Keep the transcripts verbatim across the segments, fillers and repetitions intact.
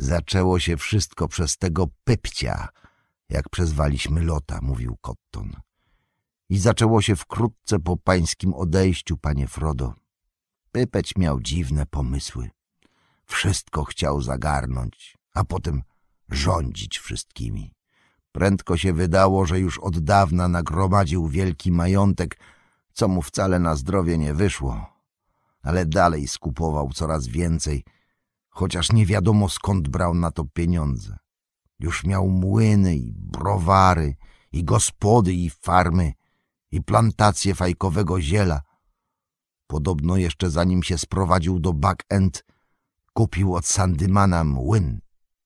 Zaczęło się wszystko przez tego Pypcia, jak przezwaliśmy Lota, mówił Cotton. I zaczęło się wkrótce po pańskim odejściu, panie Frodo. Pypeć miał dziwne pomysły. Wszystko chciał zagarnąć, a potem rządzić wszystkimi. Prędko się wydało, że już od dawna nagromadził wielki majątek, co mu wcale na zdrowie nie wyszło. Ale dalej skupował coraz więcej, chociaż nie wiadomo skąd brał na to pieniądze. Już miał młyny i browary, i gospody, i farmy, i plantacje fajkowego ziela. Podobno jeszcze zanim się sprowadził do Buck End, kupił od Sandymana młyn.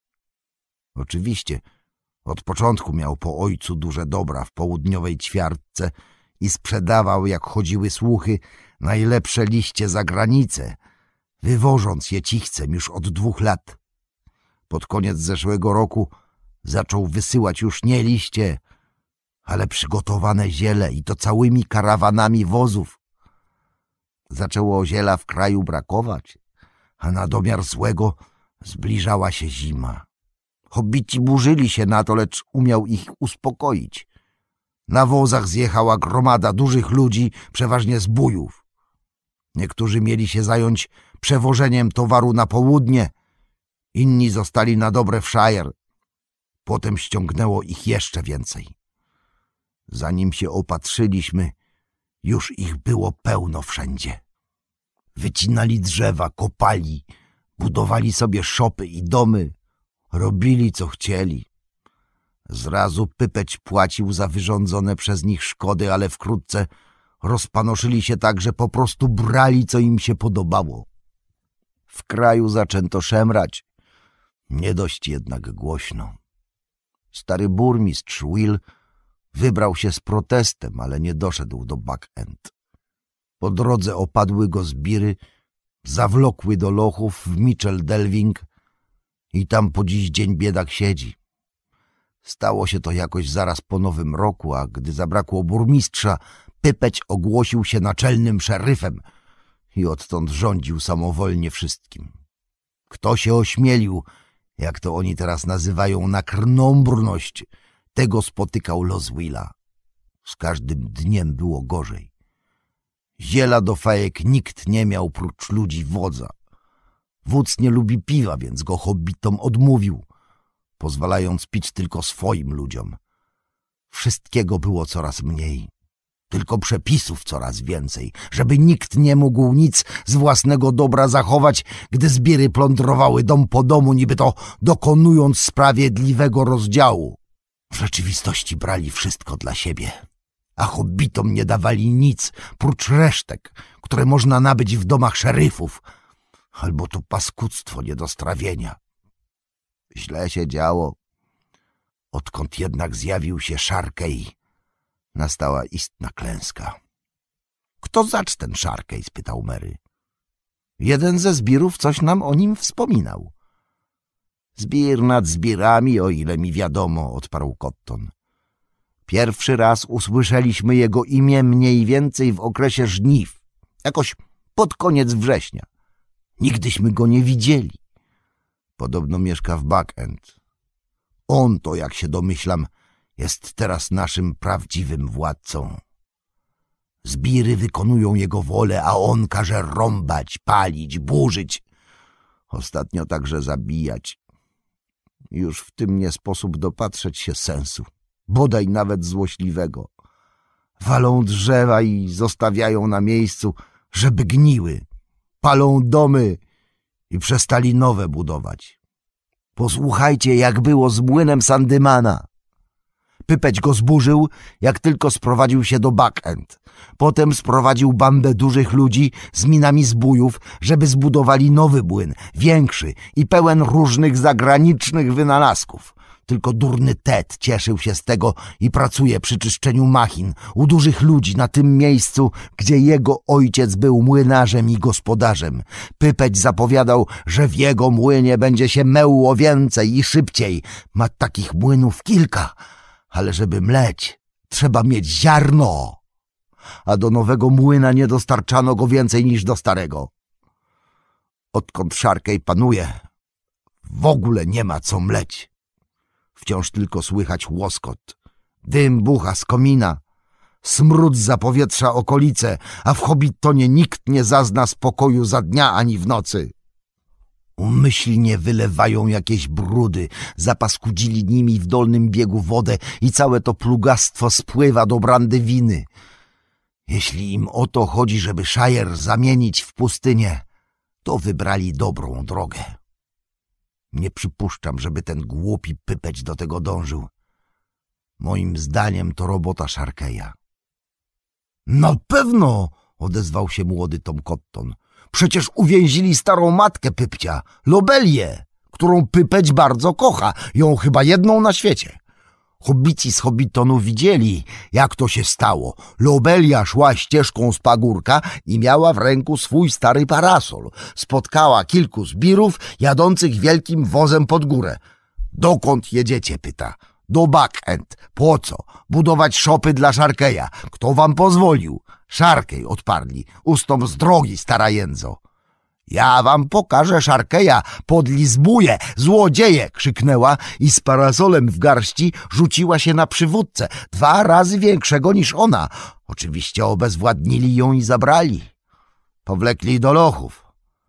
Oczywiście od początku miał po ojcu duże dobra w południowej ćwiartce i sprzedawał, jak chodziły słuchy, najlepsze liście za granicę, wywożąc je cichcem już od dwóch lat. Pod koniec zeszłego roku zaczął wysyłać już nie liście, ale przygotowane ziele i to całymi karawanami wozów. Zaczęło ziela w kraju brakować, a na domiar złego zbliżała się zima. Hobbici burzyli się na to, lecz umiał ich uspokoić. Na wozach zjechała gromada dużych ludzi, przeważnie z bujów. Niektórzy mieli się zająć przewożeniem towaru na południe, inni zostali na dobre w Shire. Potem ściągnęło ich jeszcze więcej. Zanim się opatrzyliśmy, już ich było pełno wszędzie. Wycinali drzewa, kopali, budowali sobie szopy i domy, robili co chcieli. Zrazu Pypeć płacił za wyrządzone przez nich szkody, ale wkrótce rozpanoszyli się tak, że po prostu brali, co im się podobało. W kraju zaczęto szemrać, nie dość jednak głośno. Stary burmistrz Will wybrał się z protestem, ale nie doszedł do Buck End. Po drodze opadły go zbiry, zawlokły do lochów w Mitchell Delving i tam po dziś dzień biedak siedzi. Stało się to jakoś zaraz po nowym roku, a gdy zabrakło burmistrza, Pypeć ogłosił się naczelnym szeryfem i odtąd rządził samowolnie wszystkim. Kto się ośmielił, jak to oni teraz nazywają, na krnąbrność, tego spotykał los Willa. Z każdym dniem było gorzej. Ziela do fajek nikt nie miał prócz ludzi wodza. Wódz nie lubi piwa, więc go hobbitom odmówił, pozwalając pić tylko swoim ludziom. Wszystkiego było coraz mniej, tylko przepisów coraz więcej, żeby nikt nie mógł nic z własnego dobra zachować, gdy zbiery plądrowały dom po domu, niby to dokonując sprawiedliwego rozdziału. W rzeczywistości brali wszystko dla siebie, a hobbitom nie dawali nic prócz resztek, które można nabyć w domach szeryfów, albo to paskudztwo nie do strawienia. Źle się działo. Odkąd jednak zjawił się Sharkey, nastała istna klęska. — Kto zacz ten Sharkey? — spytał Mary. Jeden ze zbirów coś nam o nim wspominał. — Zbir nad zbirami, o ile mi wiadomo — odparł Cotton. Pierwszy raz usłyszeliśmy jego imię mniej więcej w okresie żniw, jakoś pod koniec września. Nigdyśmy go nie widzieli. Podobno mieszka w Buck End. On to, jak się domyślam, jest teraz naszym prawdziwym władcą. Zbiry wykonują jego wolę, a on każe rąbać, palić, burzyć. Ostatnio także zabijać. Już w tym nie sposób dopatrzeć się sensu, bodaj nawet złośliwego. Walą drzewa i zostawiają na miejscu, żeby gniły. Palą domy i przestali nowe budować. Posłuchajcie, jak było z młynem Sandymana. Pypeć go zburzył, jak tylko sprowadził się do Buck End. Potem sprowadził bandę dużych ludzi z minami zbójów, żeby zbudowali nowy młyn, większy i pełen różnych zagranicznych wynalazków. Tylko durny Ted cieszył się z tego i pracuje przy czyszczeniu machin u dużych ludzi na tym miejscu, gdzie jego ojciec był młynarzem i gospodarzem. Pypeć zapowiadał, że w jego młynie będzie się mełło więcej i szybciej. Ma takich młynów kilka, ale żeby mleć, trzeba mieć ziarno, a do nowego młyna nie dostarczano go więcej niż do starego. Odkąd Sharkey panuje, w ogóle nie ma co mleć. Wciąż tylko słychać łoskot. Dym bucha z komina. Smród zapowietrza okolice, a w Hobitonie nikt nie zazna spokoju za dnia ani w nocy. Umyślnie wylewają jakieś brudy, zapaskudzili nimi w dolnym biegu wodę i całe to plugastwo spływa do Brandywiny. Jeśli im o to chodzi, żeby Shire zamienić w pustynię, to wybrali dobrą drogę. Nie przypuszczam, żeby ten głupi pypeć do tego dążył. Moim zdaniem to robota Sharkeya. Na pewno, odezwał się młody Tom Cotton. Przecież uwięzili starą matkę Pypcia, Lobelię, którą Pypeć bardzo kocha, ją chyba jedną na świecie. Hobbici z Hobbitonu widzieli, jak to się stało. Lobelia szła ścieżką z pagórka i miała w ręku swój stary parasol. Spotkała kilku zbirów jadących wielkim wozem pod górę. Dokąd jedziecie? Pyta. Do Back End. Po co? Budować szopy dla Sharkeya. Kto wam pozwolił? Sharkey, odparli. Ustąp z drogi, stara jędzo. Ja wam pokażę Sharkeya, podlizbuję, złodzieje! Krzyknęła i z parasolem w garści rzuciła się na przywódcę, dwa razy większego niż ona. Oczywiście obezwładnili ją i zabrali. Powlekli do lochów.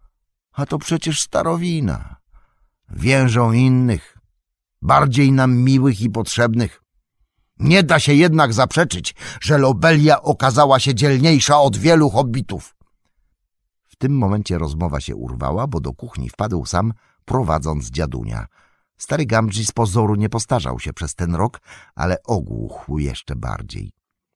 A to przecież starowina. Więżą innych, bardziej nam miłych i potrzebnych. Nie da się jednak zaprzeczyć, że Lobelia okazała się dzielniejsza od wielu hobbitów. W tym momencie rozmowa się urwała, bo do kuchni wpadł sam, prowadząc dziadunia. Stary Gamgee z pozoru nie postarzał się przez ten rok, ale ogłuchł jeszcze bardziej.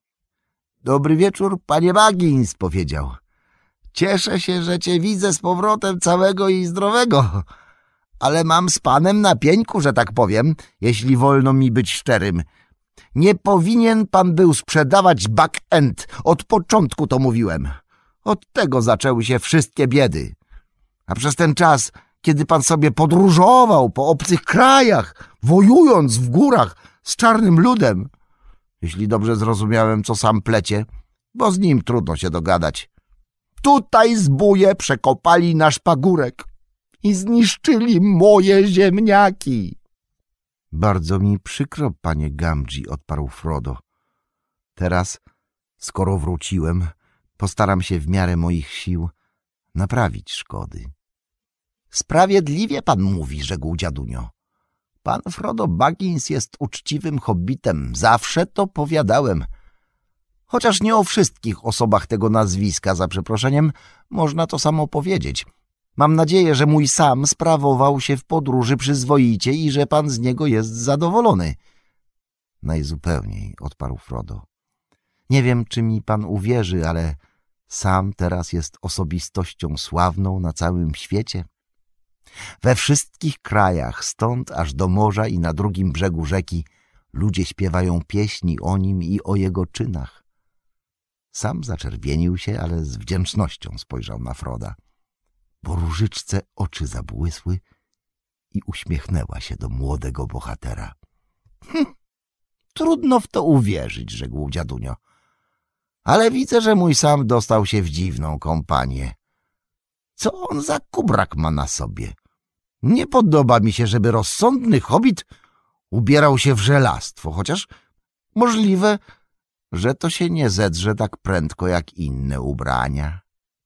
— Dobry wieczór, panie Baggins — powiedział. — Cieszę się, że cię widzę z powrotem całego i zdrowego. Ale mam z panem na pieńku, że tak powiem, jeśli wolno mi być szczerym. Nie powinien pan był sprzedawać Back End. Od początku to mówiłem. Od tego zaczęły się wszystkie biedy. A przez ten czas, kiedy pan sobie podróżował po obcych krajach, wojując w górach z czarnym ludem, jeśli dobrze zrozumiałem, co sam plecie, bo z nim trudno się dogadać, tutaj zbóje przekopali nasz pagórek i zniszczyli moje ziemniaki. Bardzo mi przykro, panie Gamgee — odparł Frodo. Teraz, skoro wróciłem, postaram się w miarę moich sił naprawić szkody. Sprawiedliwie pan mówi — rzekł dziadunio. Pan Frodo Baggins jest uczciwym hobbitem, zawsze to powiadałem. Chociaż nie o wszystkich osobach tego nazwiska, za przeproszeniem, można to samo powiedzieć. Mam nadzieję, że mój Sam sprawował się w podróży przyzwoicie i że pan z niego jest zadowolony. Najzupełniej — odparł Frodo. Nie wiem, czy mi pan uwierzy, ale Sam teraz jest osobistością sławną na całym świecie. We wszystkich krajach, stąd aż do morza i na drugim brzegu rzeki, ludzie śpiewają pieśni o nim i o jego czynach. Sam zaczerwienił się, ale z wdzięcznością spojrzał na Froda. Po różyczce oczy zabłysły i uśmiechnęła się do młodego bohatera. Hm, trudno w to uwierzyć — rzekł dziadunio. Ale widzę, że mój Sam dostał się w dziwną kompanię. Co on za kubrak ma na sobie? Nie podoba mi się, żeby rozsądny hobbit ubierał się w żelastwo, chociaż możliwe, że to się nie zedrze tak prędko jak inne ubrania.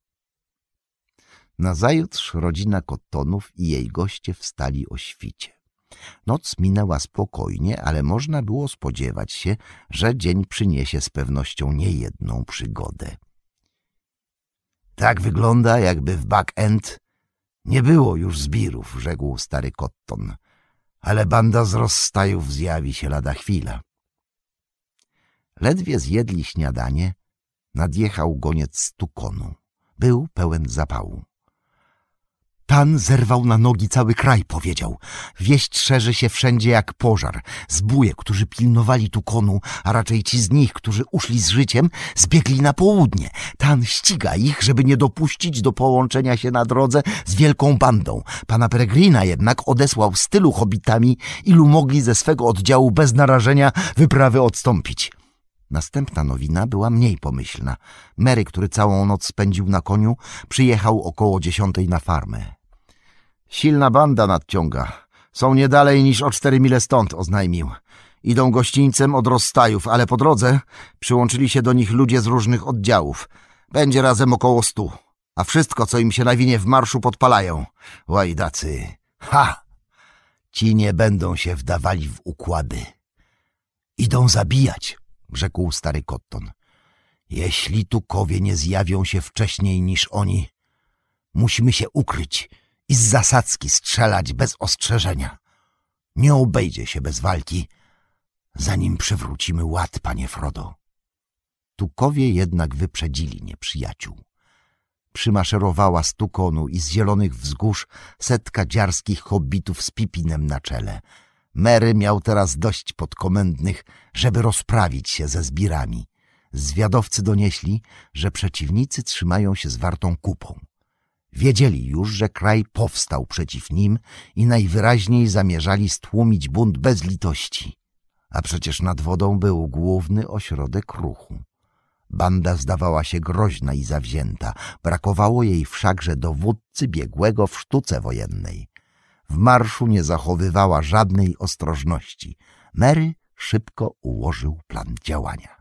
Nazajutrz rodzina Cottonów i jej goście wstali o świcie. Noc minęła spokojnie, ale można było spodziewać się, że dzień przyniesie z pewnością niejedną przygodę. Tak wygląda, jakby w Back End nie było już zbirów — rzekł stary Cotton, ale banda z rozstajów zjawi się lada chwila. Ledwie zjedli śniadanie, nadjechał goniec z Tukonu. Był pełen zapału. Pan zerwał na nogi cały kraj — powiedział. Wieść szerzy się wszędzie jak pożar. Zbóje, którzy pilnowali Tukonu, a raczej ci z nich, którzy uszli z życiem, zbiegli na południe. Tan ściga ich, żeby nie dopuścić do połączenia się na drodze z wielką bandą. Pana Peregrina jednak odesłał z tylu hobbitami, ilu mogli ze swego oddziału bez narażenia wyprawy odstąpić. Następna nowina była mniej pomyślna. Merry, który całą noc spędził na koniu, przyjechał około dziesiątej na farmę. Silna banda nadciąga. Są nie dalej niż o cztery mile stąd, oznajmił. Idą gościńcem od rozstajów, ale po drodze przyłączyli się do nich ludzie z różnych oddziałów. Będzie razem około stu. A wszystko, co im się nawinie w marszu, podpalają. Łajdacy. Ha! Ci nie będą się wdawali w układy. Idą zabijać, rzekł stary Cotton. Jeśli Tukowie nie zjawią się wcześniej niż oni, musimy się ukryć i z zasadzki strzelać bez ostrzeżenia. Nie obejdzie się bez walki, zanim przywrócimy ład, panie Frodo. Tukowie jednak wyprzedzili nieprzyjaciół. Przymaszerowała z Tukonu i z zielonych wzgórz setka dziarskich hobbitów z Pipinem na czele. Merry miał teraz dość podkomendnych, żeby rozprawić się ze zbirami. Zwiadowcy donieśli, że przeciwnicy trzymają się zwartą kupą. Wiedzieli już, że kraj powstał przeciw nim i najwyraźniej zamierzali stłumić bunt bez litości. A przecież nad wodą był główny ośrodek ruchu. Banda zdawała się groźna i zawzięta, brakowało jej wszakże dowódcy biegłego w sztuce wojennej. W marszu nie zachowywała żadnej ostrożności. Merry szybko ułożył plan działania.